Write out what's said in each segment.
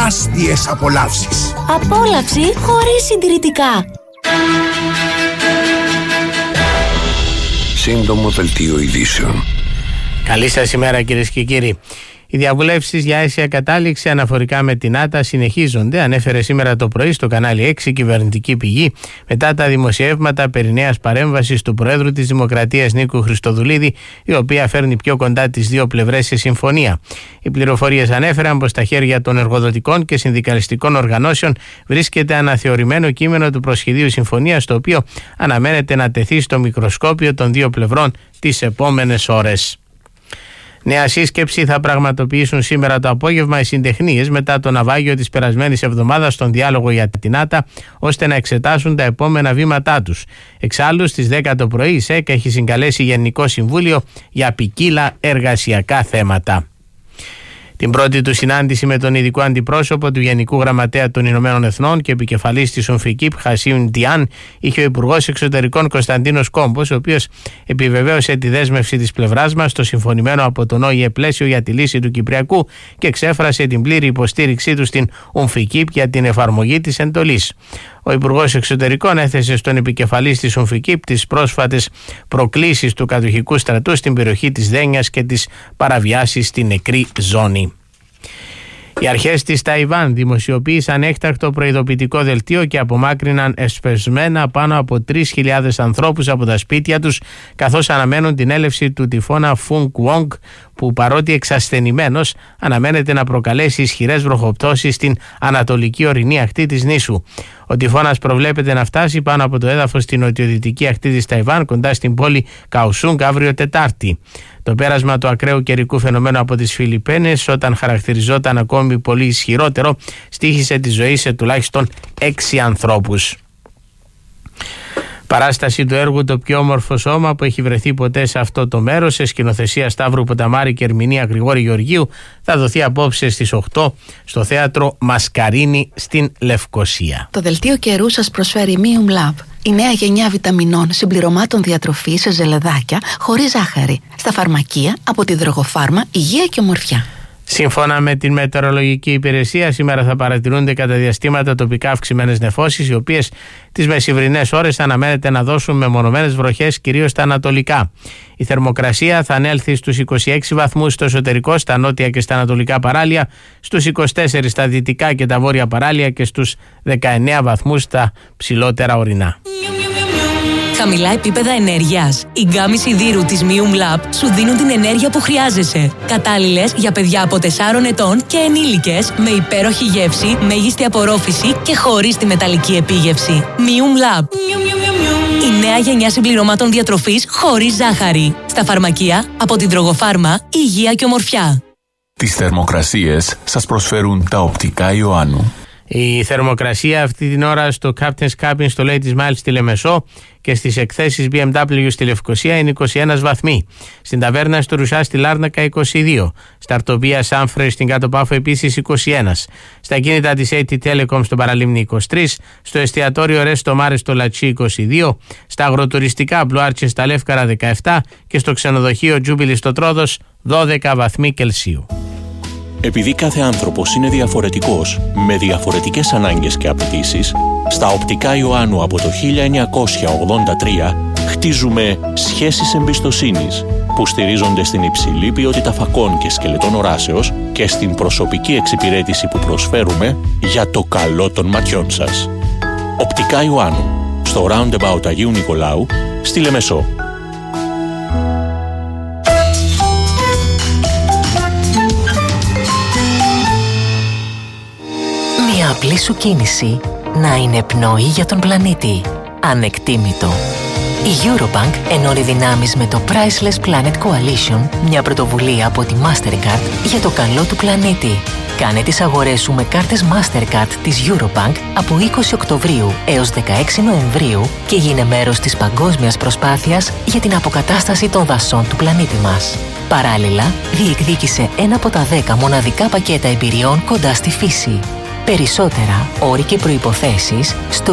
τεράστιες απολαύσεις. Απόλαυση χωρίς συντηρητικά. Σύντομο δελτίο ειδήσεων. Καλή σας ημέρα, κυρίες και κύριοι. Οι διαβουλεύσεις για αίσια κατάληξη αναφορικά με την ΆΤΑ συνεχίζονται, ανέφερε σήμερα το πρωί στο κανάλι 6 κυβερνητική πηγή, μετά τα δημοσιεύματα περί νέας παρέμβασης του Προέδρου της Δημοκρατίας Νίκου Χριστοδουλίδη, η οποία φέρνει πιο κοντά τις δύο πλευρές σε συμφωνία. Οι πληροφορίες ανέφεραν πως στα χέρια των εργοδοτικών και συνδικαλιστικών οργανώσεων βρίσκεται αναθεωρημένο κείμενο του προσχεδίου συμφωνίας, το οποίο αναμένεται να τεθεί στο μικροσκόπιο των δύο πλευρών τις επόμενες ώρες. Νέα σύσκεψη θα πραγματοποιήσουν σήμερα το απόγευμα οι συντεχνίες μετά το ναυάγιο της περασμένης εβδομάδας στον διάλογο για την ΆΤΑ, ώστε να εξετάσουν τα επόμενα βήματά τους. Εξάλλου, στις 10 το πρωί η ΣΕΚ έχει συγκαλέσει Γενικό Συμβούλιο για ποικίλα εργασιακά θέματα. Την πρώτη του συνάντηση με τον ειδικό αντιπρόσωπο του Γενικού Γραμματέα των Ηνωμένων Εθνών και επικεφαλής της UNFICYP, Χασίουν Ντιάν, είχε ο Υπουργός Εξωτερικών Κωνσταντίνος Κόμπος, ο οποίος επιβεβαίωσε τη δέσμευση της πλευράς μας στο συμφωνημένο από τον ΟΗΕ πλαίσιο για τη λύση του Κυπριακού και εξέφρασε την πλήρη υποστήριξή του στην UNFICYP για την εφαρμογή της εντολής. Ο Υπουργός Εξωτερικών έθεσε στον επικεφαλής της UNFICYP τις πρόσφατες προκλήσεις του κατοχικού στρατού στην περιοχή της Δένιας και τις παραβιάσεις στην νεκρή ζώνη. Οι αρχές της Ταϊβάν δημοσιοποίησαν έκτακτο προειδοποιητικό δελτίο και απομάκρυναν εσπεσμένα πάνω από 3.000 ανθρώπους από τα σπίτια τους, καθώς αναμένουν την έλευση του τυφώνα Φουν Κουόγκ, που παρότι εξασθενημένος αναμένεται να προκαλέσει ισχυρές βροχοπτώσεις στην ανατολική ορεινή ακτή της νήσου. Ο τυφώνας προβλέπεται να φτάσει πάνω από το έδαφος στην νοτιοδυτική ακτή της Ταϊβάν, κοντά στην πόλη Καουσούγκ, αύριο Τετάρτη. Το πέρασμα του ακραίου καιρικού φαινομένου από τις Φιλιππίνες, όταν χαρακτηριζόταν ακόμη πολύ ισχυρότερο, στοίχισε τη ζωή σε τουλάχιστον 6 ανθρώπους. Παράσταση του έργου «Το πιο όμορφο σώμα» που έχει βρεθεί ποτέ σε αυτό το μέρος, σε σκηνοθεσία Σταύρου Ποταμάρη και ερμηνεία Γρηγόρη Γεωργίου, θα δοθεί απόψε στις 8 στο θέατρο Μασκαρίνη στην Λευκοσία. Το δελτίο καιρού σας προσφέρει Mium Lab, η νέα γενιά βιταμινών συμπληρωμάτων διατροφής σε ζελεδάκια χωρίς ζάχαρη. Στα φαρμακεία από τη Δρογοφάρμα Υγεία και Ομορφιά. Σύμφωνα με την Μετεωρολογική Υπηρεσία, σήμερα θα παρατηρούνται κατά διαστήματα τοπικά αυξημένες νεφώσεις, οι οποίες τις μεσημβρινές ώρες αναμένεται να δώσουν μεμονωμένες βροχές, κυρίως στα ανατολικά. Η θερμοκρασία θα ανέλθει στους 26 βαθμούς στο εσωτερικό, στα νότια και στα ανατολικά παράλια, στους 24 στα δυτικά και τα βόρεια παράλια και στους 19 βαθμούς στα ψηλότερα ορεινά. Χαμηλά επίπεδα ενέργειας. Οι γκάμοι σιδήρου της Mium Lab σου δίνουν την ενέργεια που χρειάζεσαι. Κατάλληλες για παιδιά από 4 ετών και ενήλικες, με υπέροχη γεύση, μέγιστη απορρόφηση και χωρίς τη μεταλλική επίγευση. Mium Lab. Η νέα γενιά συμπληρωμάτων διατροφής χωρίς ζάχαρη. Στα φαρμακεία από την Δρογοφάρμα Υγεία και Ομορφιά. Τις θερμοκρασίες σας προσφέρουν τα οπτικά Ιωάννου. Η θερμοκρασία αυτή την ώρα στο Captain's Cabin στο Ladies Mile στη Λεμεσό και στις εκθέσεις BMW στη Λευκοσία είναι 21 βαθμοί. Στην ταβέρνα στο Ρουσά στη Λάρνακα 22. Στα Αρτοπία Σάμφρε στην Κάτω Πάφο επίσης 21. Στα κίνητα της AT Telecom στο Παραλίμνη 23. Στο εστιατόριο Resto Mare στο Λατσί 22. Στα αγροτουριστικά Blue Arches στα Λεύκαρα 17. Και στο ξενοδοχείο Jubilee στο Τρόδος 12 βαθμοί Κελσίου. Επειδή κάθε άνθρωπος είναι διαφορετικός, με διαφορετικές ανάγκες και απαιτήσεις, στα οπτικά Ιωάννου από το 1983 χτίζουμε σχέσεις εμπιστοσύνης που στηρίζονται στην υψηλή ποιότητα φακών και σκελετών οράσεως και στην προσωπική εξυπηρέτηση που προσφέρουμε για το καλό των ματιών σας. Οπτικά Ιωάννου, στο Roundabout Αγίου Νικολάου, στη Λεμεσό. Μια απλή σου κίνηση να είναι πνοή για τον πλανήτη. Ανεκτήμητο. Η Eurobank ενώνει δυνάμεις με το Priceless Planet Coalition, μια πρωτοβουλία από τη Mastercard για το καλό του πλανήτη. Κάνε τις αγορές σου με κάρτες Mastercard της Eurobank από 20 Οκτωβρίου έως 16 Νοεμβρίου και γίνε μέρος της παγκόσμιας προσπάθειας για την αποκατάσταση των δασών του πλανήτη μας. Παράλληλα, διεκδίκησε ένα από τα 10 μοναδικά πακέτα εμπειριών κοντά στη φύση. Περισσότερα, όροι και προϋποθέσεις στο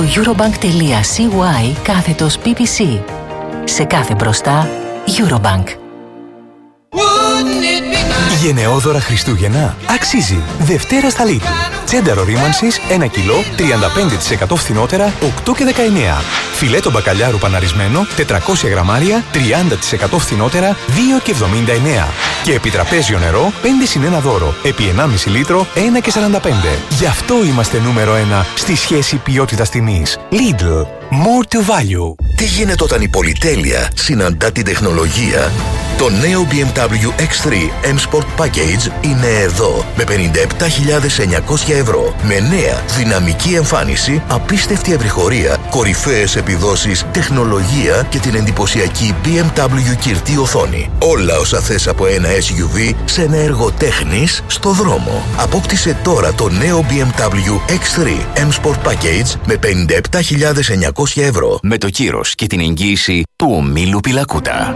eurobank.cy/ppc. Σε κάθε μπροστά, Eurobank. Γενναιόδωρα Χριστούγεννα αξίζει. Δευτέρα στα Lidl. Τσένταρο ρήμανσης 1 κιλό 35% φθηνότερα 8 και 19. Φιλέτο μπακαλιάρου παναρισμένο 400 γραμμάρια 30% φθηνότερα 2 και 79. Και επιτραπέζιο νερό 5 συν 1 δώρο επί 1,5 λίτρο 1 και 45. Γι' αυτό είμαστε νούμερο 1 στη σχέση ποιότητας τιμής. Lidl. More to value. Τι γίνεται όταν η πολυτέλεια συναντά την τεχνολογία? Το νέο BMW X3 M Sport Package είναι εδώ με 57.900 ευρώ. Με νέα δυναμική εμφάνιση, απίστευτη ευρυχωρία, κορυφαίες επιδόσεις, τεχνολογία και την εντυπωσιακή BMW κυρτή οθόνη. Όλα όσα θες από ένα SUV σε ένα έργο τέχνης στο δρόμο. Απόκτησε τώρα το νέο BMW X3 M Sport Package με 57.900 ευρώ. Με το κύρος και την εγγύηση του ομίλου Πιλακούτα.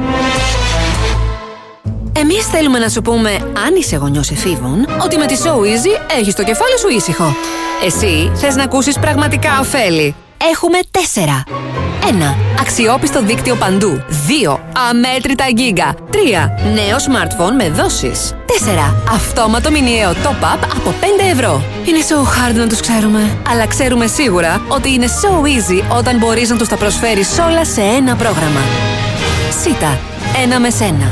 Εμείς θέλουμε να σου πούμε, αν είσαι γονιός εφήβων, ότι με τη So Easy έχεις το κεφάλι σου ήσυχο. Εσύ θες να ακούσεις πραγματικά ωφέλη. Έχουμε 4. 1. Αξιόπιστο δίκτυο παντού. 2. Αμέτρητα γίγκα. 3. Νέο smartphone με δόσεις. 4. Αυτόματο μηνιαίο top-up από 5 ευρώ. Είναι so hard να τους ξέρουμε. Αλλά ξέρουμε σίγουρα ότι είναι so easy όταν μπορείς να τους τα προσφέρεις όλα σε ένα πρόγραμμα. Σίτα. Ένα με σένα.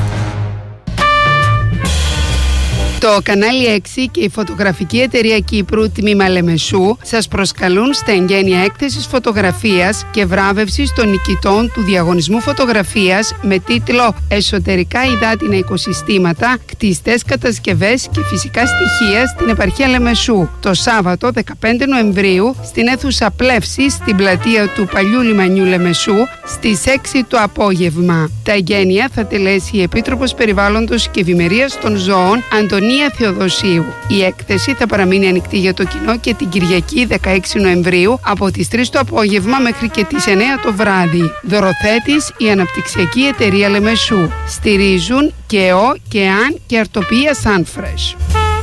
Το κανάλι 6 και η φωτογραφική εταιρεία Κύπρου τμήμα Λεμεσού σας προσκαλούν στα εγγένεια έκθεσης φωτογραφίας και βράβευσης των νικητών του διαγωνισμού φωτογραφίας με τίτλο «Εσωτερικά υδάτινα οικοσυστήματα, κτιστές κατασκευές και φυσικά στοιχεία στην επαρχία Λεμεσού». Το Σάββατο 15 Νοεμβρίου στην αίθουσα Πλεύσης στην πλατεία του Παλιού Λιμανιού Λεμεσού στις 6 το απόγευμα. Τα εγγένεια θα τελέσει η Επίτροπος Περιβάλλοντος και Ευημερίας των Ζώων Αντωνία Θεοδοσίου. Η έκθεση θα παραμείνει ανοιχτή για το κοινό και την Κυριακή 16 Νοεμβρίου από τις 3 το απόγευμα μέχρι και τις 9 το βράδυ. Δωροθέτης η Αναπτυξιακή Εταιρεία Λεμεσού. Στηρίζουν ΚΕΟ, ΚΕΑΝ και Αρτοπία Sunfresh.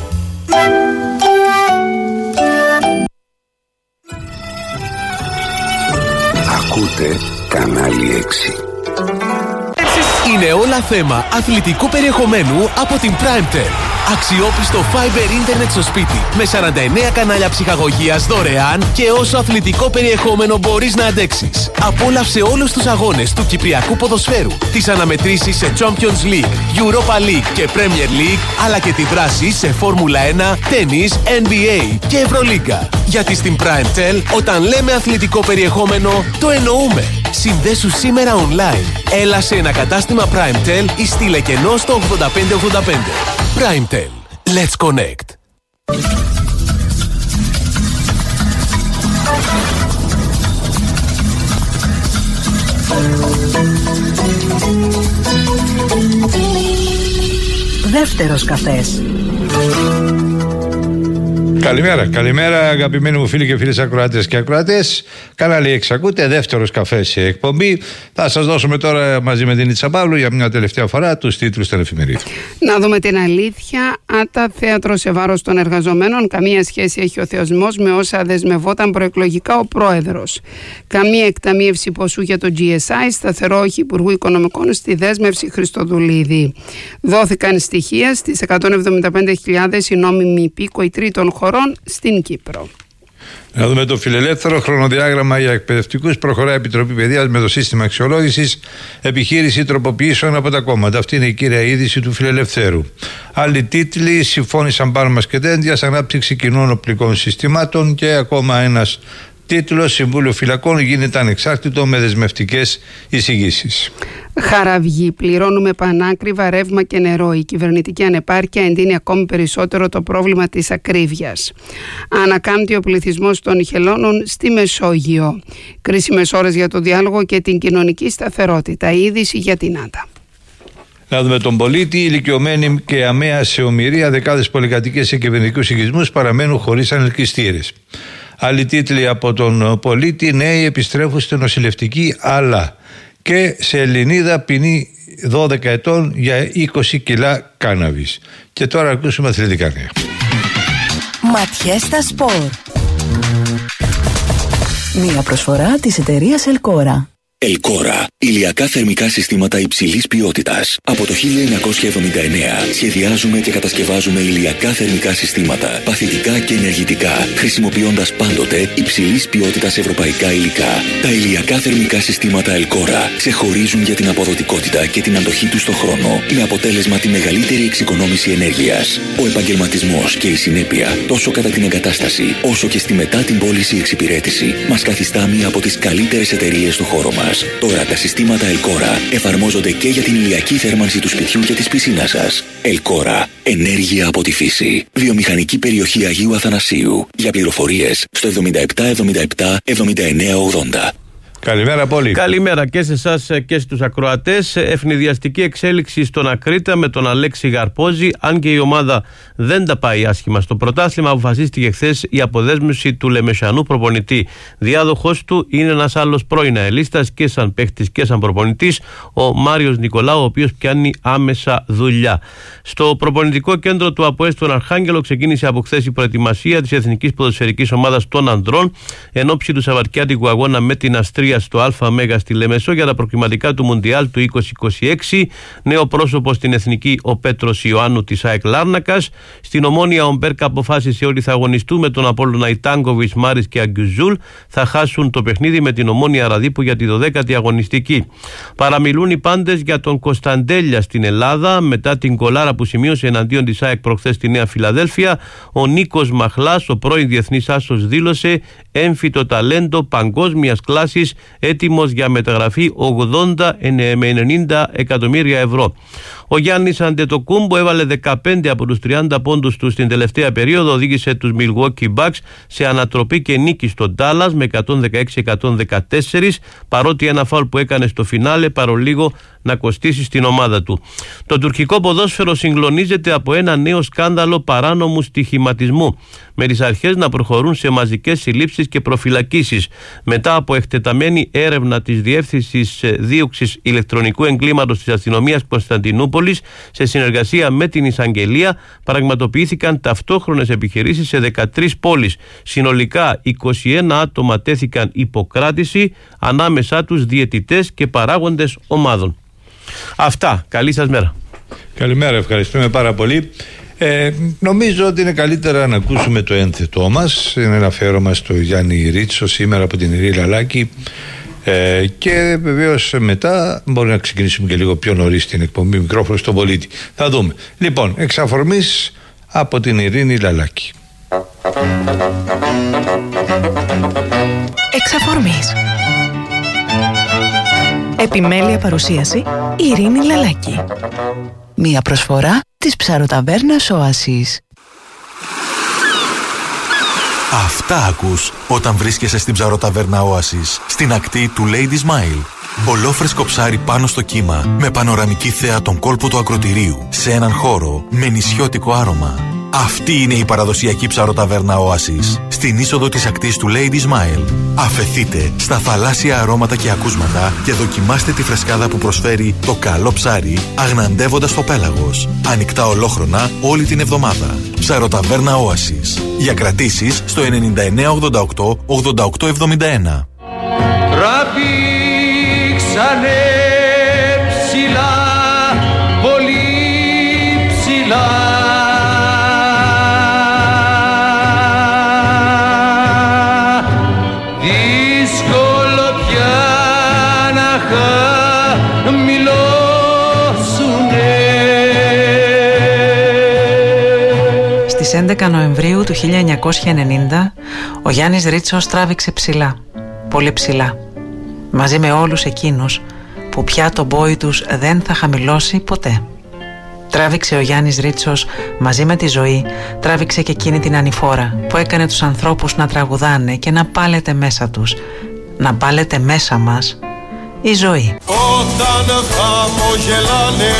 Ακούτε κανάλι 6. Είναι όλα θέμα αθλητικού περιεχομένου από την PrimeTel. Αξιόπιστο Fiber Internet στο σπίτι με 49 κανάλια ψυχαγωγίας δωρεάν και όσο αθλητικό περιεχόμενο μπορείς να αντέξεις. Απόλαυσε όλους τους αγώνες του Κυπριακού ποδοσφαίρου, τις αναμετρήσεις σε Champions League, Europa League και Premier League, αλλά και τη δράση σε Φόρμουλα 1, τένις, NBA και Ευρωλίγκα. Γιατί στην PrimeTel όταν λέμε αθλητικό περιεχόμενο το εννοούμε. Συνδέσου σήμερα online. Έλα σε ένα κατάστημα PrimeTel ή στείλε κενό στο 8585. PrimeTel. Let's connect. Δεύτερος καφές. Καλημέρα αγαπημένοι μου φίλοι και φίλες ακροάτες και ακροάτες. Κανάλι 6 ακούτε, δεύτερος καφές σε εκπομπή. Θα σας δώσουμε τώρα μαζί με την Ιτσα Παύλου για μια τελευταία φορά τους τίτλους των εφημερίδων. Να δούμε την αλήθεια. Άτα θέατρο σε βάρος των εργαζομένων. Καμία σχέση έχει ο θεσμός με όσα δεσμευόταν προεκλογικά ο πρόεδρος. Καμία εκταμείευση ποσού για το GSI. Σταθερό όχι Υπουργού Οικονομικών στη δέσμευση Χριστοδουλίδη. Δόθηκαν στοιχεία στις 175.000 οι νόμιμοι υπήκοοι τρίτων χωρών στην Κύπρο. Να δούμε το φιλελεύθερο χρονοδιάγραμμα για εκπαιδευτικούς. Προχωράει η Επιτροπή Παιδείας με το σύστημα αξιολόγησης. Επιχείρηση τροποποιήσεων από τα κόμματα. Αυτή είναι η κύρια είδηση του φιλελευθέρου. Άλλοι τίτλοι: συμφώνησαν Πάρμας και Δέντιας, ανάπτυξη κοινών οπλικών συστημάτων. Και ακόμα ένας τίτλος: Συμβούλιο Φυλακών γίνεται ανεξάρτητο με δεσμευτικές εισηγήσεις. Χαραυγή. Πληρώνουμε πανάκριβα ρεύμα και νερό. Η κυβερνητική ανεπάρκεια εντείνει ακόμη περισσότερο το πρόβλημα της ακρίβειας. Ανακάμπτει ο πληθυσμός των χελώνων στη Μεσόγειο. Κρίσιμες ώρες για το διάλογο και την κοινωνική σταθερότητα. Η είδηση για την ΆΤΑ. Να δούμε τον πολίτη. Ηλικιωμένοι και αμαία σε ομηρία, δεκάδες πολυκατοικίες σε κυβερνητικούς οικισμούς παραμένουν χωρίς ανελκυστήρες. Άλλοι τίτλοι από τον πολίτη: νέοι επιστρέφουν στην νοσηλευτική, αλλά και σε Ελληνίδα ποινή 12 ετών για 20 κιλά κάναβης. Και τώρα ακούσουμε αθλητικά νέα. Ματιές στα σπορ. Μία προσφορά της εταιρείας Ελκόρα. Ελκόρα. Ηλιακά θερμικά συστήματα υψηλής ποιότητας. Από το 1979 σχεδιάζουμε και κατασκευάζουμε ηλιακά θερμικά συστήματα, παθητικά και ενεργητικά, χρησιμοποιώντας πάντοτε υψηλής ποιότητας ευρωπαϊκά υλικά. Τα ηλιακά θερμικά συστήματα Ελκόρα ξεχωρίζουν για την αποδοτικότητα και την αντοχή τους στον χρόνο, με αποτέλεσμα τη μεγαλύτερη εξοικονόμηση ενέργειας. Ο επαγγελματισμός και η συνέπεια, τόσο κατά την εγκατάσταση όσο και στη μετά την πώληση εξυπηρέτηση, μας καθιστά μία από τις καλύτερες εταιρείες του χώρου μας. Τώρα τα συστήματα Ελκόρα εφαρμόζονται και για την ηλιακή θέρμανση του σπιτιού και της πισίνας σας. Ελκόρα. Ενέργεια από τη φύση. Βιομηχανική περιοχή Αγίου Αθανασίου. Για πληροφορίες στο 7777 7980. Καλημέρα πολύ. Καλημέρα και σε εσάς και στους ακροατές. Ευνηδιαστική εξέλιξη στον Ακρίτα με τον Αλέξη Γαρπόζη. Αν και η ομάδα δεν τα πάει άσχημα στο πρωτάθλημα, αποφασίστηκε χθες η αποδέσμευση του Λεμεσανού προπονητή. Διάδοχος του είναι ένας άλλος πρώην αελίστας και σαν παίχτης και σαν προπονητής, ο Μάριος Νικολάου, ο οποίος πιάνει άμεσα δουλειά. Στο προπονητικό κέντρο του ΑΠΟΕ στον Αρχάγγελο ξεκίνησε από χθες η προετοιμασία της Εθνικής Ποδοσφαιρικής Ομάδας των Ανδρών εν ώψη του Σαββατιάτικου αγώνα με την Αστρία στο ΑΜΕΓΑ στη Λεμεσό για τα προκριματικά του Μουντιάλ του 2026. Νέο πρόσωπο στην Εθνική ο Πέτρος Ιωάννου της ΑΕΚ Λάρνακας. Στην Ομόνια ο Μπέρκα αποφάσισε ότι θα αγωνιστούν με τον Απόλλωνα Ιτάγκοβιτς, Μάρης και Αγκιουζούλ. Θα χάσουν το παιχνίδι με την Ομόνια Ραδίπου για τη 12η αγωνιστική. Παραμιλούν οι πάντες για τον Κωνσταντέλια στην Ελλάδα μετά την κολάρα που σημείωσε εναντίον της ΑΕΚ προχθές στη Νέα Φιλαδέλφια. Ο Νίκος Μαχλάς, ο πρώην διεθνής άσος, δήλωσε έμφυτο ταλέντο παγκόσμιας κλάσης, έτοιμος για μεταγραφή 80 με 90 εκατομμύρια ευρώ. Ο Γιάννης Αντετοκούμπο έβαλε 15 από τους 30 πόντους του στην τελευταία περίοδο, οδήγησε τους Milwaukee Bucks σε ανατροπή και νίκη στον Dallas με 116-114, παρότι ένα φάουλ που έκανε στο φινάλε παρολίγο να κοστίσει στην ομάδα του. Το τουρκικό ποδόσφαιρο συγκλονίζεται από ένα νέο σκάνδαλο παράνομου στοιχηματισμού, με τις αρχές να προχωρούν σε μαζικές συλλήψεις και προφυλακίσεις. Μετά από εκτεταμένη έρευνα της Διεύθυνσης Δίωξης Ηλεκτρονικού Εγκλήματος της Αστυνομίας Κωνσταντινούπολης, σε συνεργασία με την Εισαγγελία, πραγματοποιήθηκαν ταυτόχρονες επιχειρήσεις σε 13 πόλεις. Συνολικά 21 άτομα τέθηκαν υποκράτηση, ανάμεσά τους διαιτητές και παράγοντες ομάδων. Αυτά. Καλή σας μέρα. Καλημέρα, ευχαριστούμε πάρα πολύ. Νομίζω ότι είναι καλύτερα να ακούσουμε το ένθετό μας. Είναι ένα αφιέρωμα στο Γιάννη Ρίτσο σήμερα από την Ειρήνη Λαλάκη. Και βεβαίως μετά μπορεί να ξεκινήσουμε και λίγο πιο νωρίς την εκπομπή μικρόφωνο στον πολίτη. Θα δούμε. Λοιπόν, εξ αφορμής από την Ειρήνη Λαλάκη. Εξ αφορμής. Επιμέλεια παρουσίαση Ειρήνη Λαλάκη. Μία προσφορά της ψαροταβέρνας Όασης. Αυτά ακούς όταν βρίσκεσαι στην ψαροταβέρνα Όασης, στην ακτή του Lady Smile. Μπολόφρεσκο ψάρι πάνω στο κύμα, με πανοραμική θέα τον κόλπο του ακρωτηρίου, σε έναν χώρο με νησιώτικο άρωμα. Αυτή είναι η παραδοσιακή ψαροταβέρνα Όασης, στην είσοδο της ακτής του Lady Smile. Αφεθείτε στα θαλάσσια αρώματα και ακούσματα και δοκιμάστε τη φρεσκάδα που προσφέρει το καλό ψάρι, αγναντεύοντας το πέλαγος. Ανοιχτά ολόχρονα όλη την εβδομάδα. Ψαροταβέρνα Όασης. Για κρατήσεις στο 9988 8871. Τραβήξανε ψηλά, πολύ ψηλά. Δύσκολο πια να χαμηλώσουνε. Στις 11 Νοεμβρίου του 1990 ο Γιάννης Ρίτσος τράβηξε ψηλά, πολύ ψηλά, μαζί με όλους εκείνους που πια το μπόι τους δεν θα χαμηλώσει ποτέ. Τράβηξε ο Γιάννης Ρίτσος μαζί με τη ζωή, τράβηξε και εκείνη την ανηφόρα που έκανε τους ανθρώπους να τραγουδάνε και να πάλετε μέσα τους, να πάλετε μέσα μας η ζωή. Όταν χαμογελάνε,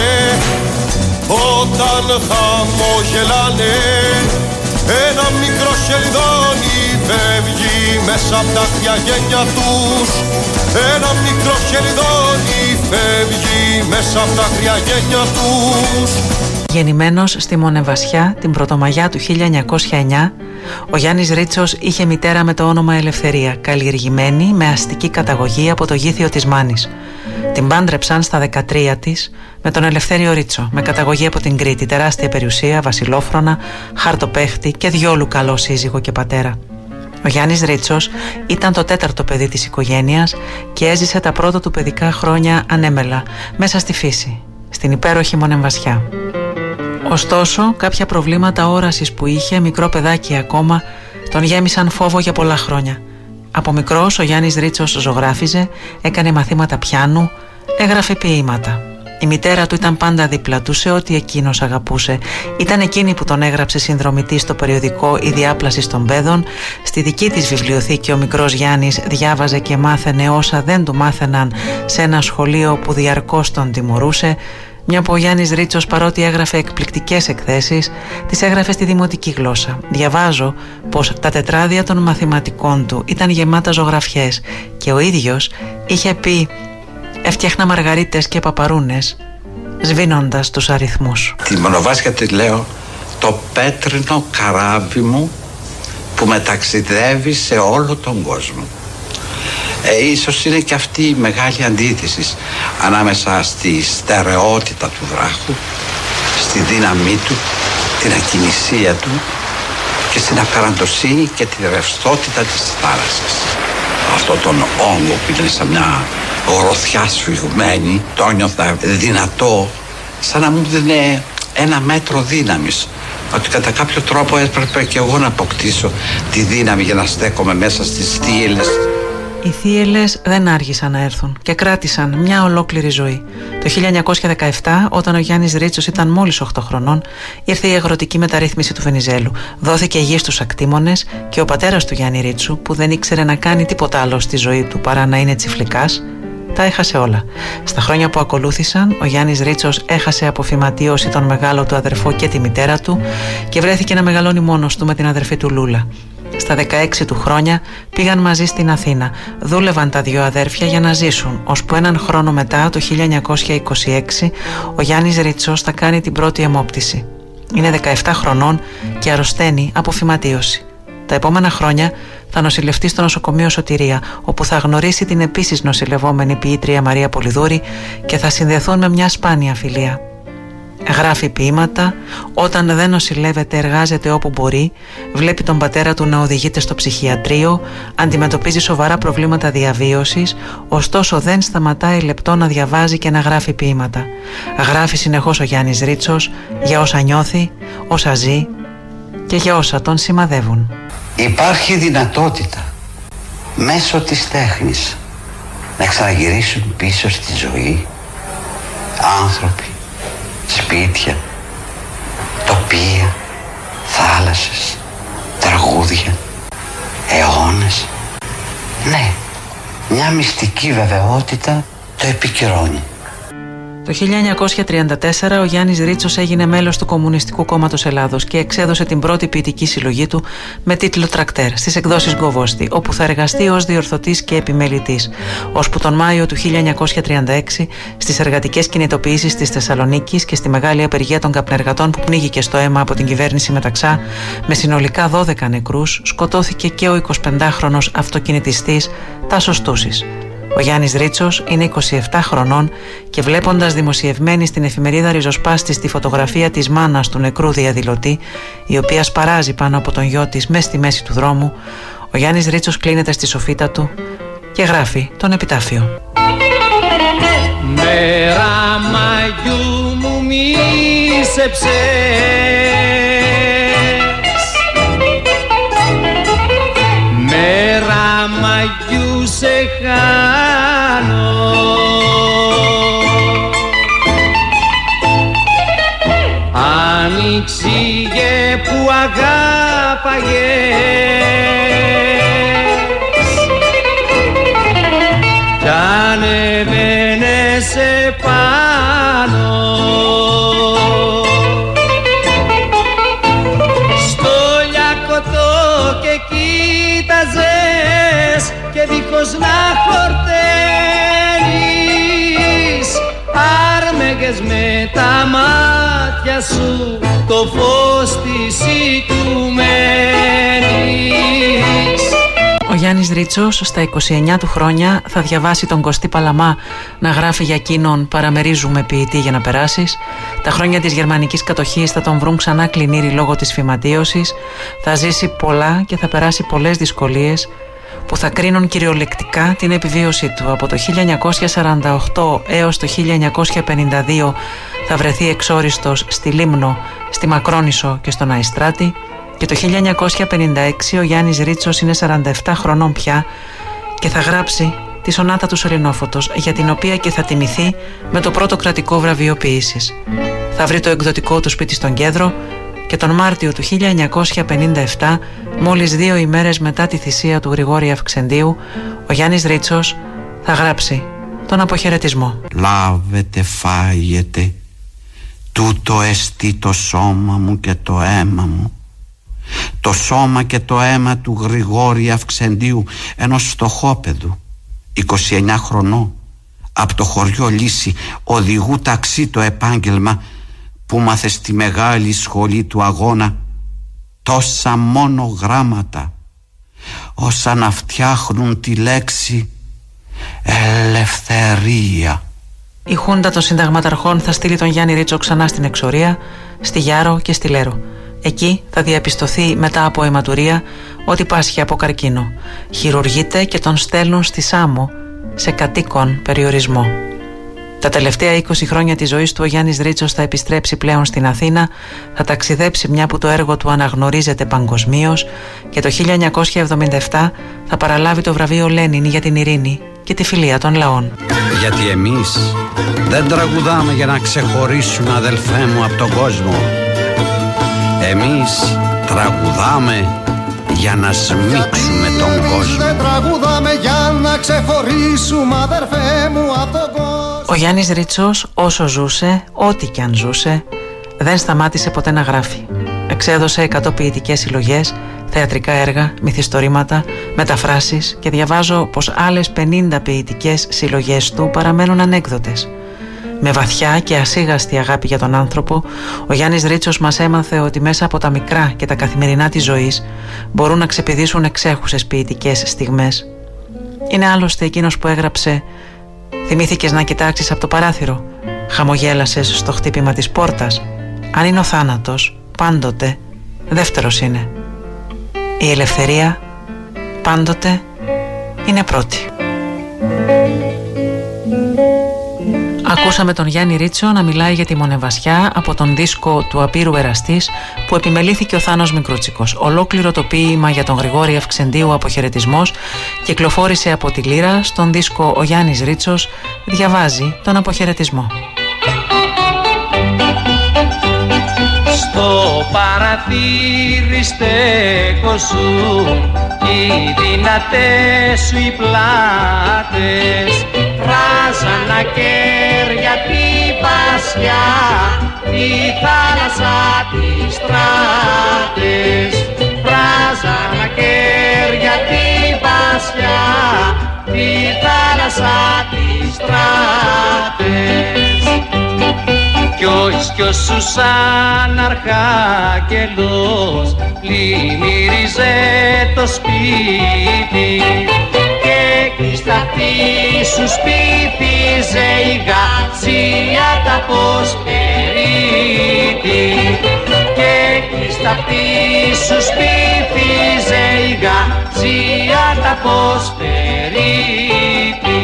όταν χαμογελάνε, ένα μικρό χελιδόνι φεύγει μέσα από τα χρειαγένια τους. Ένα μικρό χελιδόνι φεύγει μέσα από τα χρειαγένια τους. Γεννημένος στη Μονεβασιά την Πρωτομαγιά του 1909, ο Γιάννης Ρίτσος είχε μητέρα με το όνομα Ελευθερία, καλλιεργημένη με αστική καταγωγή από το Γήθιο της Μάνης. Την πάντρεψαν στα 13 της με τον Ελευθέριο Ρίτσο, με καταγωγή από την Κρήτη, τεράστια περιουσία, βασιλόφρονα, χαρτοπαίχτη και διόλου καλό σύζυγο και πατέρα. Ο Γιάννης Ρίτσος ήταν το 4ο παιδί της οικογένειας και έζησε τα πρώτα του παιδικά χρόνια ανέμελα, μέσα στη φύση, στην υπέροχη Μονεμβασιά. Ωστόσο, κάποια προβλήματα όρασης που είχε, μικρό παιδάκι ακόμα, τον γέμισαν φόβο για πολλά χρόνια. Από μικρός ο Γιάννης Ρίτσος ζωγράφιζε, έκανε μαθήματα πιάνου, έγραφε ποίηματα. Η μητέρα του ήταν πάντα δίπλα του σε ό,τι εκείνος αγαπούσε. Ήταν εκείνη που τον έγραψε συνδρομητή στο περιοδικό «Η Διάπλαση των Παιδών». Στη δική της βιβλιοθήκη ο μικρός Γιάννης διάβαζε και μάθαινε όσα δεν του μάθαιναν σε ένα σχολείο που διαρκώς τον τιμωρούσε. Μια που ο Γιάννης Ρίτσος, παρότι έγραφε εκπληκτικές εκθέσεις, τις έγραφε στη δημοτική γλώσσα. Διαβάζω πως τα τετράδια των μαθηματικών του ήταν γεμάτα ζωγραφιές και ο ίδιος είχε πει «Έφτιαχνα μαργαρίτες και παπαρούνες», σβήνοντας τους αριθμούς. Τη Μονοβάσια τη λέω το πέτρινο καράβι μου που μεταξιδεύει σε όλο τον κόσμο. Ίσως είναι και αυτή η μεγάλη αντίθεση ανάμεσα στη στερεότητα του βράχου, στη δύναμή του, την ακινησία του και στην απεραντοσύνη και τη ρευστότητα της θάλασσας. Αυτό τον όγκο που ήταν σαν μια γροθιά σφιγμένη, το νιώθα δυνατό, σαν να μου δίνει ένα μέτρο δύναμης. Ότι κατά κάποιο τρόπο έπρεπε και εγώ να αποκτήσω τη δύναμη για να στέκομαι μέσα στις θύελες. Οι θύελες δεν άργησαν να έρθουν και κράτησαν μια ολόκληρη ζωή. Το 1917, όταν ο Γιάννης Ρίτσος ήταν μόλις 8 χρονών, ήρθε η αγροτική μεταρρύθμιση του Βενιζέλου. Δόθηκε γη στους ακτήμονες και ο πατέρας του Γιάννη Ρίτσου, που δεν ήξερε να κάνει τίποτα άλλο στη ζωή του παρά να είναι τσιφλικάς, τα έχασε όλα. Στα χρόνια που ακολούθησαν, ο Γιάννης Ρίτσος έχασε από φυματίωση τον μεγάλο του αδερφό και τη μητέρα του και βρέθηκε να μεγαλώνει μόνος του με την αδερφή του Λούλα. Στα 16 του χρόνια πήγαν μαζί στην Αθήνα. Δούλευαν τα δύο αδέρφια για να ζήσουν, ώσπου έναν χρόνο μετά, το 1926, ο Γιάννης Ρίτσος θα κάνει την πρώτη αιμόπτηση. Είναι 17 χρονών και αρρωσταίνει από φυματίωση. Τα επόμενα χρόνια θα νοσηλευτεί στο νοσοκομείο Σωτηρία, όπου θα γνωρίσει την επίσης νοσηλευόμενη ποιήτρια Μαρία Πολυδούρη και θα συνδεθούν με μια σπάνια φιλία. Γράφει ποίηματα, όταν δεν νοσηλεύεται εργάζεται όπου μπορεί, βλέπει τον πατέρα του να οδηγείται στο ψυχιατρίο, αντιμετωπίζει σοβαρά προβλήματα διαβίωσης, ωστόσο δεν σταματάει λεπτό να διαβάζει και να γράφει ποίηματα. Γράφει συνεχώς ο Γιάννης Ρίτσος για όσα νιώθει, όσα ζει και για όσα τον σημαδεύουν. Υπάρχει δυνατότητα μέσω της τέχνης να ξαναγυρίσουν πίσω στη ζωή άνθρωποι, σπίτια, τοπία, θάλασσες, τραγούδια, αιώνες. Ναι, μια μυστική βεβαιότητα το επικυρώνει. Το 1934 ο Γιάννης Ρίτσος έγινε μέλος του Κομμουνιστικού Κόμματος Ελλάδος και εξέδωσε την πρώτη ποιητική συλλογή του με τίτλο «Τρακτέρ» στις εκδόσεις Γκοβόστη, όπου θα εργαστεί ως διορθωτής και επιμελητής, ώσπου τον Μάιο του 1936 στις εργατικές κινητοποιήσεις της Θεσσαλονίκης και στη μεγάλη απεργία των καπνεργατών που πνίγηκε στο αίμα από την κυβέρνηση Μεταξά με συνολικά 12 νεκρούς, σκοτώθηκε και ο 25χρονος αυτοκινητιστής Τάσος Τούσης. Ο Γιάννης Ρίτσος είναι 27 χρονών και βλέποντας δημοσιευμένη στην εφημερίδα Ριζοσπάστης τη φωτογραφία της μάνας του νεκρού διαδηλωτή, η οποία σπαράζει πάνω από τον γιο της μες στη μέση του δρόμου, ο Γιάννης Ρίτσος κλείνεται στη σοφίτα του και γράφει τον επιτάφιο. Μέρα Μαγιού μου μίσεψες, μέρα Μαγιού σε χάνω, άνοιξηγε που αγάπαγες κι ανεβαίνες επάνω στο λιακωτό και κοίταζες και δίχως να χορταίνεις άρμεγες με τα μάτια μάτια σου το φως της οικουμένης. Ο Γιάννης Ρίτσος στα 29 του χρόνια θα διαβάσει τον Κωστή Παλαμά να γράφει για εκείνον «Παραμερίζουμε ποιητή για να περάσεις». Τα χρόνια της γερμανικής κατοχής θα τον βρουν ξανά κλινήρι λόγω της φυματίωσης. Θα ζήσει πολλά και θα περάσει πολλές δυσκολίες που θα κρίνουν κυριολεκτικά την επιβίωσή του. Από το 1948 έως το 1952 θα βρεθεί εξόριστος στη Λίμνο, στη Μακρόνισσο και στον Αϊστράτη. Και το 1956 ο Γιάννης Ρίτσος είναι 47 χρονών πια και θα γράψει τη σονάτα του Σεληνόφωτος, για την οποία και θα τιμηθεί με το πρώτο κρατικό βραβείο ποίησης. Θα βρει το εκδοτικό του σπίτι στον Κέδρο και τον Μάρτιο του 1957, μόλις 2 ημέρες μετά τη θυσία του Γρηγόρη Αυξεντίου, ο Γιάννης Ρίτσος θα γράψει τον αποχαιρετισμό. Λάβετε, φάγετε, τούτο εστί το σώμα μου και το αίμα μου. Το σώμα και το αίμα του Γρηγόρη Αυξεντίου, ενός φτωχόπεδου 29 χρονών, από το χωριό Λύση, οδηγού ταξί το επάγγελμα, που μάθε στη μεγάλη σχολή του αγώνα τόσα μόνο γράμματα, όσα να φτιάχνουν τη λέξη ελευθερία. Η Χούντα των Συνταγματαρχών θα στείλει τον Γιάννη Ρίτσο ξανά στην εξορία, στη Γιάρο και στη Λέρο. Εκεί θα διαπιστωθεί μετά από αιματουρία ότι πάσχει από καρκίνο. Χειρουργείται και τον στέλνουν στη Σάμο σε κατοίκον περιορισμό. Τα τελευταία 20 χρόνια της ζωής του ο Γιάννης Ρίτσος θα επιστρέψει πλέον στην Αθήνα, θα ταξιδέψει μια που το έργο του αναγνωρίζεται παγκοσμίως και το 1977 θα παραλάβει το βραβείο Λένιν για την ειρήνη και τη φιλία των λαών. Γιατί εμείς δεν τραγουδάμε για να ξεχωρίσουμε, αδελφέ μου, από τον κόσμο. Εμείς τραγουδάμε για να σμίξουμε τον κόσμο. Δεν τραγουδάμε για να ξεχωρίσουμε, αδερφέ μου, από τον κόσμο. Ο Γιάννης Ρίτσος, όσο ζούσε, ό,τι κι αν ζούσε, δεν σταμάτησε ποτέ να γράφει. Εξέδωσε 100 ποιητικές συλλογές, θεατρικά έργα, μυθιστορήματα, μεταφράσεις και διαβάζω πως άλλες 50 ποιητικές συλλογές του παραμένουν ανέκδοτες. Με βαθιά και ασίγαστη αγάπη για τον άνθρωπο, ο Γιάννης Ρίτσος μας έμαθε ότι μέσα από τα μικρά και τα καθημερινά της ζωής μπορούν να ξεπηδήσουν εξέχουσες ποιητικές στιγμές. Είναι άλλωστε εκείνος που έγραψε «Θυμήθηκες να κοιτάξεις από το παράθυρο, χαμογέλασες στο χτύπημα της πόρτας. Αν είναι ο θάνατος, πάντοτε δεύτερος είναι. Η ελευθερία πάντοτε είναι πρώτη». Ακούσαμε τον Γιάννη Ρίτσο να μιλάει για τη μονεβασιά από τον δίσκο του Απείρου Εραστής που επιμελήθηκε ο Θάνος Μικρούτσικος. Ολόκληρο το ποίημα για τον Γρηγόρη Αυξεντίου «Αποχαιρετισμός» κυκλοφόρησε από τη Λύρα. Στον δίσκο ο Γιάννης Ρίτσος διαβάζει τον αποχαιρετισμό. Στο παραθύρι στέκωσουν οι δυνατές σου οι πλάτες, βράζαν ακέρια την πασιά, τη θάλασσα τις στράτες. Βράζαν ακέρια την πασιά, τη θάλασσα τις στράτες. Κι ο Ισκιός σου σαν αρχάγγελος πλημμύριζε το σπίτι και εκεί στα αυτή σου σπίθιζε η γαζία τα ποσπερίτη και εκεί στα αυτή σου σπίθιζε η γαζία τα ποσπερίτη.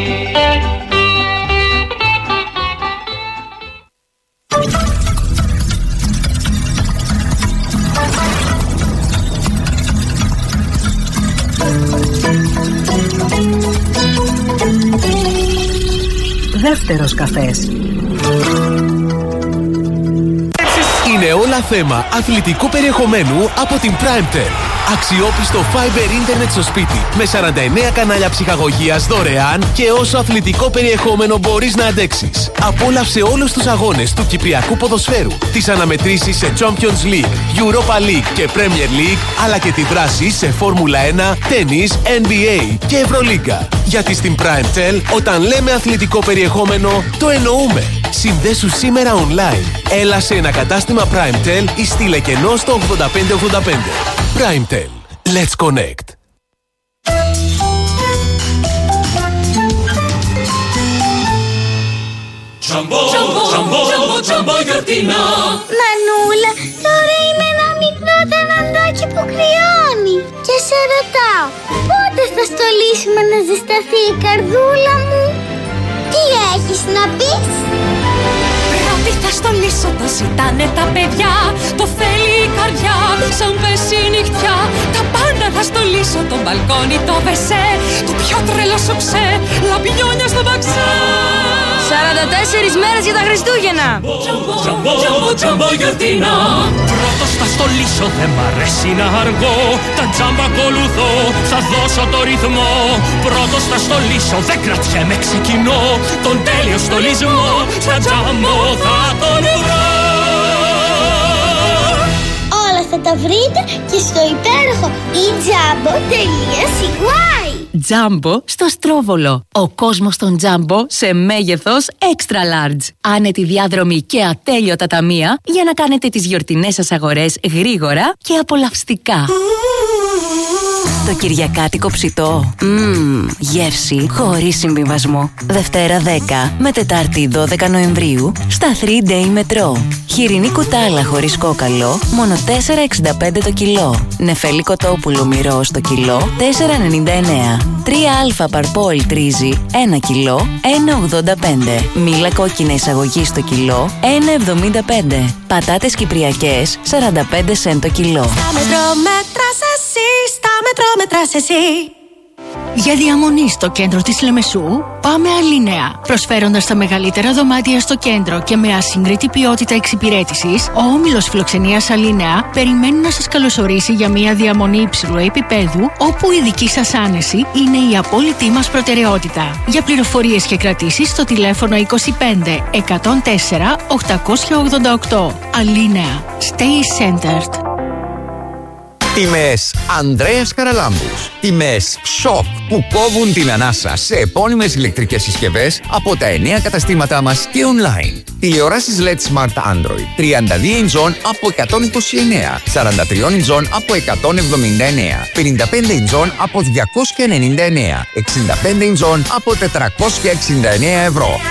Δεύτερος καφές. Είναι όλα θέμα αθλητικού περιεχομένου από την Primetel. Αξιόπιστο Fiber Internet στο σπίτι με 49 κανάλια ψυχαγωγίας δωρεάν και όσο αθλητικό περιεχόμενο μπορείς να αντέξεις. Απόλαυσε όλους τους αγώνες του Κυπριακού ποδοσφαίρου, τις αναμετρήσεις σε Champions League, Europa League και Premier League, αλλά και τη δράση σε Φόρμουλα 1, τένις, NBA και Ευρωλίγκα. Γιατί στην PrimeTel, όταν λέμε αθλητικό περιεχόμενο, το εννοούμε. Συνδέσου σήμερα online. Έλα σε ένα κατάστημα PrimeTel ή στείλε κενό στο 8585. PrimeTel. Let's connect. Τζαμπό γιορτινό. Μανούλα, τώρα είμαι ένα μικρό ταναντάκι που κρυώνει. Και σε ρωτάω, πότε θα στολίσουμε να ζεσταθεί η καρδούλα μου? Τι έχεις να πεις? Πρώτη θα στολίσω, το ζητάνε τα παιδιά. Το θέλει η καρδιά, σαν πέσει η νυχτιά. Τα πάντα θα στολίσω, το μπαλκόνι, το βεσέ. Το πιο τρελό σοξέ, λαμπινιόνια στο μπαξέ. 44 μέρες για τα Χριστούγεννα. Τζαμπό γιορτινό. Πρώτος θα στολίσω, δεν μ' αρέσει να αργώ. Τα τζάμπα ακολουθώ, θα δώσω το ρυθμό. Πρώτος θα στολίσω, δεν κρατιέμαι, ξεκινώ. Τον τέλειο στολισμό, στα τζάμπο θα τον βρω. Όλα θα τα βρείτε και στο υπέροχο ejumbo.cy. Τζάμπο στο Στρόβολο. Ο κόσμος των Τζάμπο σε μέγεθος extra large. Άνετη διάδρομη και ατέλειωτα ταμεία για να κάνετε τις γιορτινές σας αγορές γρήγορα και απολαυστικά. Το κυριακάτικο ψητό. Γεύση χωρίς συμβιβασμό. Δευτέρα 10 με Τετάρτη 12 Νοεμβρίου στα 3Day Metro. Χοιρινή κουτάλα χωρίς κόκαλο, μόνο 4,65 το κιλό. Νεφέλη κοτόπουλο μυρό στο κιλό, 4,99. 3α παρπόλ τρίζι, 1 κιλό, 1,85. Μήλα κόκκινα εισαγωγή στο κιλό, 1,75. Πατάτες κυπριακές, 45 σεντ το κιλό. Στα μετρό μέτρας εσύ, στα μετρό μέτρας εσύ. Για διαμονή στο κέντρο της Λεμεσού, πάμε Αλίνεα. Προσφέροντας τα μεγαλύτερα δωμάτια στο κέντρο και με ασύγκριτη ποιότητα εξυπηρέτησης, ο όμιλος φιλοξενίας Αλίνεα περιμένει να σας καλωσορίσει για μια διαμονή υψηλού επίπεδου, όπου η δική σας άνεση είναι η απόλυτη μας προτεραιότητα. Για πληροφορίες και κρατήσεις στο τηλέφωνο 25 104 888. Αλίνεα. Stay centered. Τιμές Ανδρέας Καραλάμπους. Τιμές σοκ που κόβουν την ανάσα σε επώνυμες ηλεκτρικές συσκευές από τα 9 καταστήματά μας και online. Τηλεοράσεις LED Smart Android 32 inch από 129, 43 inch από 179, 55 inch από 299, 65 inch από 469 ευρώ.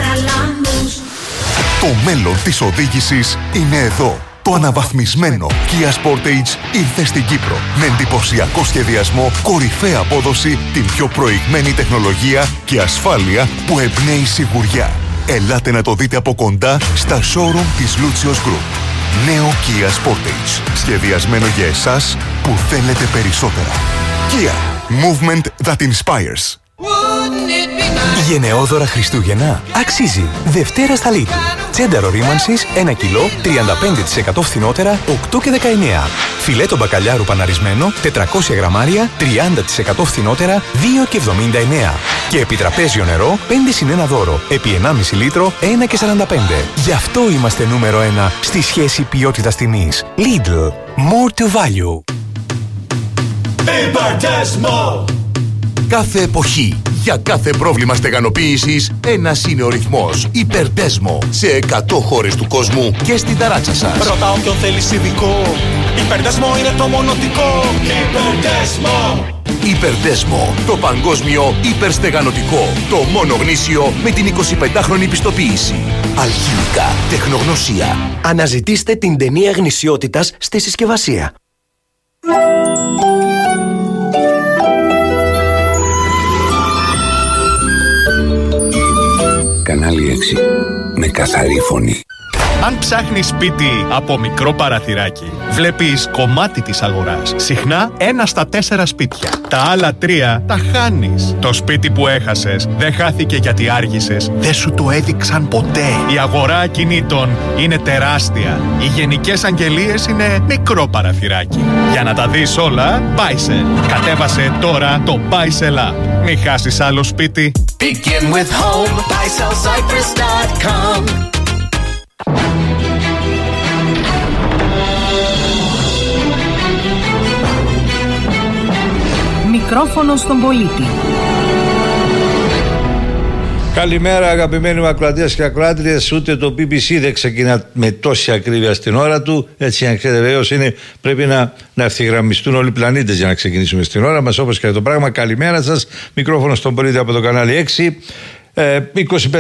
Το μέλλον της οδήγησης είναι εδώ. Το αναβαθμισμένο Kia Sportage ήρθε στην Κύπρο με εντυπωσιακό σχεδιασμό, κορυφαία απόδοση, την πιο προηγμένη τεχνολογία και ασφάλεια που εμπνέει σιγουριά. Ελάτε να το δείτε από κοντά στα showroom της Lucios Group. Νέο Kia Sportage, σχεδιασμένο για εσάς που θέλετε περισσότερα. Kia, movement that inspires. Γενναιόδωρα Χριστούγεννα αξίζει. Δευτέρα στα Lidl. Τσένταρο ρήμανσης 1 κιλό 35% φθηνότερα 8 και 19. Φιλέτο μπακαλιάρου παναρισμένο 400 γραμμάρια 30% φθηνότερα 2 και 79. Και επιτραπέζιο νερό 5 συν 1 δώρο επί 1,5 λίτρο 1 και 45. Γι' αυτό είμαστε νούμερο 1 στη σχέση ποιότητας τιμής. Lidl. More to value. Υπερτέσμο! Κάθε εποχή, για κάθε πρόβλημα στεγανοποίησης, ένας είναι ο ρυθμός. Υπερτέσμο. Σε 100 χώρες του κόσμου και στην ταράτσα σας. Ρωτάω ποιον θέλεις ειδικό. Υπερτέσμο είναι το μονοτικό. Υπερτέσμο! Υπερτέσμο. Το παγκόσμιο υπερστεγανωτικό. Το μόνο γνήσιο με την 25χρονη πιστοποίηση. Αλχημικά. Τεχνογνωσία. Αναζητήστε την ταινία γνησιότητας στη συσκευασία. Κανάλι 6. Με καθαρή φωνή. Αν ψάχνεις σπίτι από μικρό παραθυράκι, βλέπεις κομμάτι της αγοράς. Συχνά 1 στα 4 σπίτια. Τα άλλα 3 τα χάνεις. Το σπίτι που έχασες δεν χάθηκε γιατί άργησες. Δεν σου το έδειξαν ποτέ. Η αγορά ακινήτων είναι τεράστια. Οι γενικές αγγελίες είναι μικρό παραθυράκι. Για να τα δεις όλα, Buysell. Κατέβασε τώρα το Buysell App. Μην χάσεις άλλο σπίτι. Begin with home, BuysellCyprus.com. Μικρόφωνο στον πολίτη. Καλημέρα αγαπημένοι μου ακροατές και ακροάτριες. Ούτε το BBC δεν ξεκινά με τόση ακρίβεια στην ώρα του. Έτσι, αν ξέρετε, βεβαίως πρέπει να ευθυγραμμιστούν όλοι οι πλανήτες για να ξεκινήσουμε στην ώρα μας, όπως και το πράγμα. Καλημέρα σας. Μικρόφωνο στον πολίτη από το κανάλι 6. 25